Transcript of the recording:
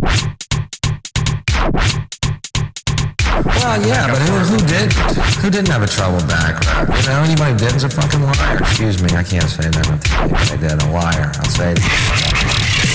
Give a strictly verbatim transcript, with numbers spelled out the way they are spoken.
Well, yeah, but who, who did? Who didn't have a trouble back? You know, anybody who did's a fucking liar. Excuse me, I can't say that. I did a liar. I'll say it.